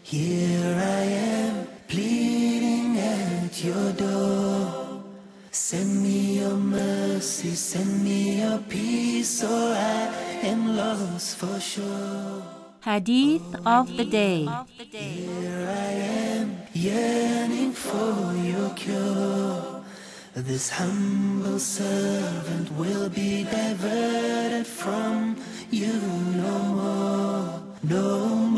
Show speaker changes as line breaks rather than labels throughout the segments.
Here I am, pleading at your door. Send me your mercy, send me your peace, or I am lost for sure.
Hadith of the Day.
Here I am, yearning for your cure. This humble servant will be diverted from you no more, no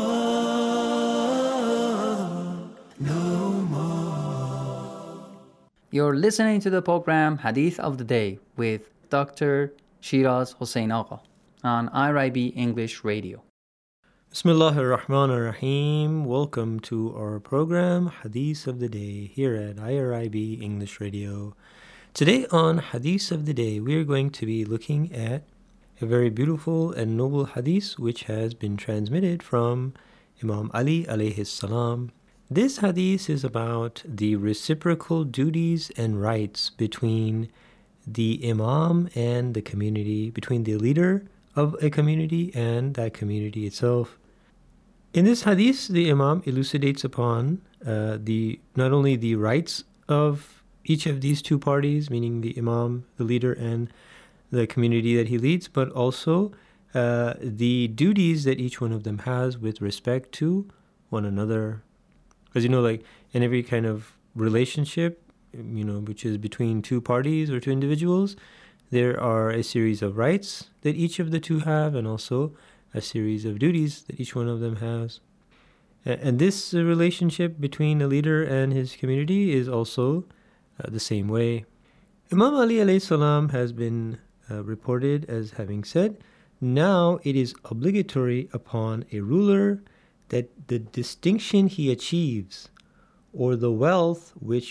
more, no more.
You're listening to the program Hadith of the Day with Dr. Shiraz Hossein Agha on IRIB English Radio.
Bismillahir Rahmanir Rahim. Welcome to our program Hadith of the Day here at IRIB English Radio. Today on Hadith of the Day, we are going to be looking at a very beautiful and noble hadith which has been transmitted from Imam Ali alayhi salam. This hadith is about the reciprocal duties and rights between the Imam and the community, between the leader of a community and that community itself. In this hadith, the Imam elucidates upon not only the rights of each of these two parties, meaning the Imam, the leader, and the community that he leads, but also the duties that each one of them has with respect to one another. Because, like in every kind of relationship, which is between two parties or two individuals, there are a series of rights that each of the two have, and also a series of duties that each one of them has. And this relationship between the leader and his community is also the same way. Imam Ali alayhi salam has been reported as having said, "Now it is obligatory upon a ruler that the distinction he achieves, or the wealth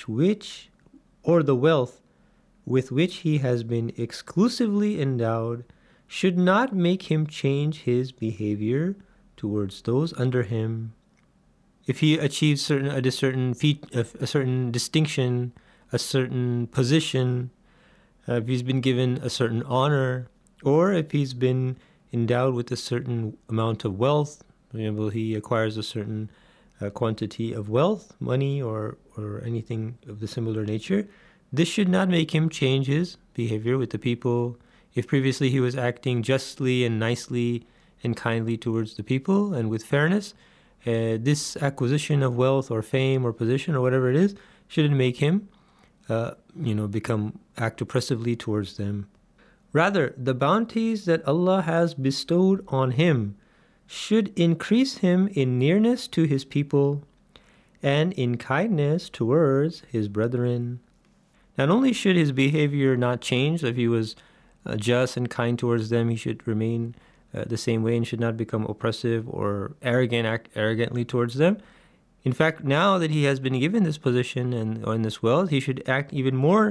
with which he has been exclusively endowed, should not make him change his behavior towards those under him. If he achieves a certain distinction, a certain position, if he's been given a certain honor, or if he's been endowed with a certain amount of wealth, for example, he acquires a certain quantity of wealth, money, or anything of the similar nature, this should not make him change his behavior with the people. If previously he was acting justly and nicely and kindly towards the people and with fairness, this acquisition of wealth or fame or position or whatever it is shouldn't make him act oppressively towards them. Rather, the bounties that Allah has bestowed on him should increase him in nearness to his people and in kindness towards his brethren. Not only should his behavior not change, if he was just and kind towards them, he should remain the same way and should not become oppressive or act arrogantly towards them. In fact, now that he has been given this position and this wealth, he should act even more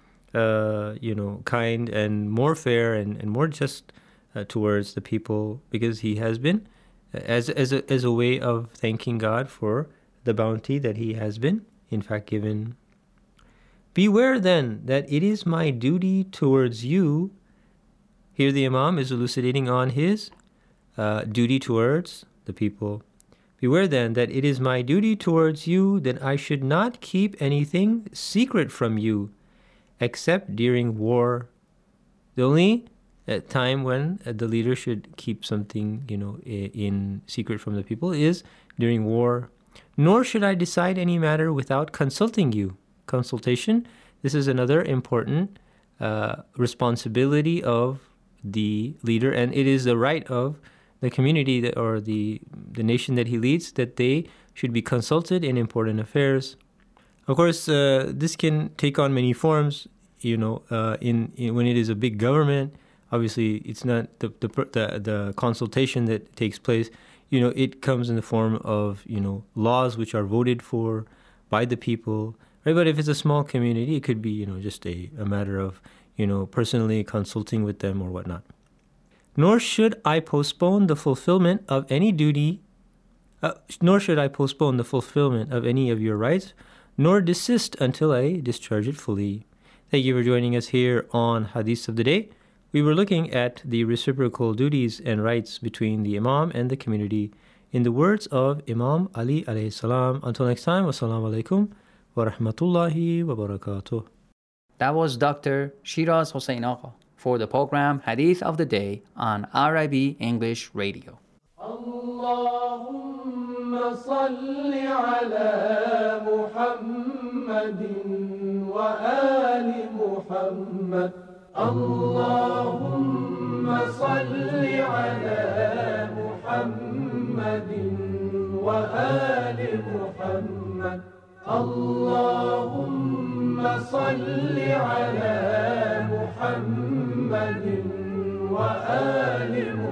kind and more fair and more just towards the people, because he has been as a way of thanking God for the bounty that he has been in fact given. Beware then that it is my duty towards you. Here the Imam is elucidating on his duty towards the people. Beware then that it is my duty towards you that I should not keep anything secret from you, except during war. The only time when the leader should keep something, in secret from the people is during war. Nor should I decide any matter without consulting you. Consultation, this is another important responsibility of the leader, and it is the right of the community or the nation that he leads, that they should be consulted in important affairs. Of course, this can take on many forms. When it is a big government, obviously it's not the consultation that takes place. It comes in the form of laws which are voted for by the people, right? But if it's a small community, it could be just a matter of personally consulting with them or whatnot. Nor should I postpone the fulfillment of any duty. Nor should I postpone the fulfillment of any of your rights, nor desist until I discharge it fully. Thank you for joining us here on Hadith of the Day. We were looking at the reciprocal duties and rights between the Imam and the community In the words of Imam Ali alayhi salam, until next time, wassalamu alaikum wa rahmatullahi wa barakatuh.
That was Dr. Shiraz Hossein Agha for the program Hadith of the Day on RIB English Radio.
اللهم صل على محمد وآل محمد اللهم صل على محمد وآل محمد اللهم صل على محمد وآل محمد